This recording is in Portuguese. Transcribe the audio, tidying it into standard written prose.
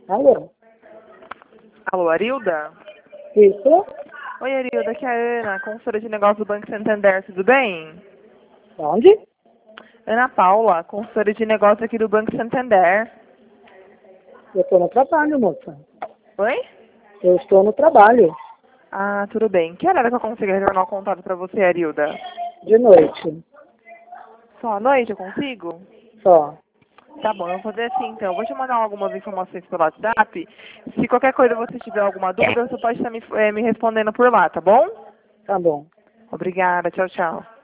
Alô? Alô, Arilda? Isso? Oi, Arilda, aqui é a Ana, consultora de negócio do Banco Santander, tudo bem? Onde? Ana Paula, consultora de negócio aqui do Banco Santander. Eu estou no trabalho, moça. Oi? Eu estou no trabalho. Ah, tudo bem. Que horário que eu consigo retornar o contato pra você, Arilda? De noite. Só à noite eu consigo? Só. Tá bom, eu vou fazer assim então. Eu vou te mandar algumas informações pelo WhatsApp. Se qualquer coisa você tiver alguma dúvida, você pode estar me respondendo por lá, tá bom? Tá bom. Obrigada, tchau, tchau.